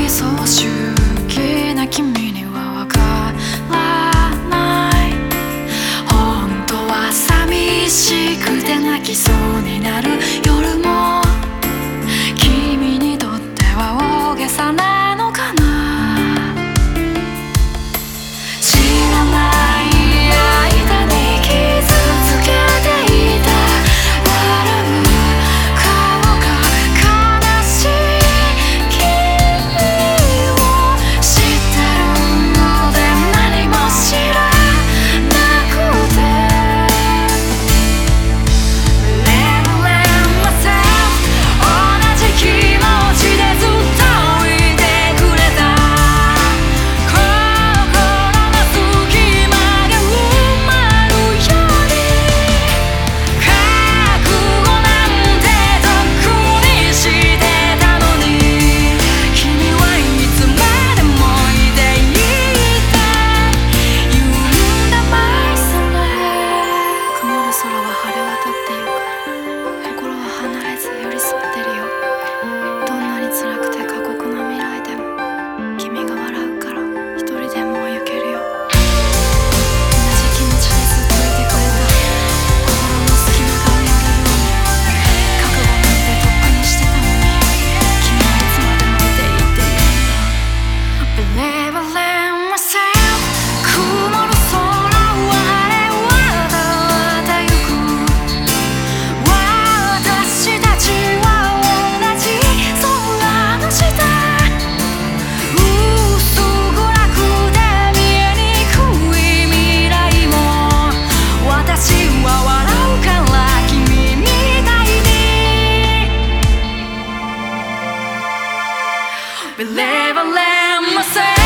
理想主義な君にはわからない。本当は寂しくて泣きそうになる夜も君にとっては大げさなのかな。知らない間に傷つけていた笑う顔が悲しい君を知ってるので何も知らなくて Blame myself 同じ気持ちでずっといてくれた心の隙間が埋まるように覚悟なんてとっくにしてたのに君はいつまでもいていた言うんだマイスレ曇る空は晴れ渡ってゆく心は離れず寄り添ってるよ。どんなに辛くて過酷な未来でも君が笑うから一人でも行けるよ。同じ気持ちでずっといてくれた心の隙間が埋まるように覚悟なんてとっくにしてたのに君はいつまでもいていいって言うんだ。Blame myself 曇る空は晴れ渡ってゆく私たちは同じ空の下薄暗くて見えにくい未来も私は笑うから君みたいに Believe I let myself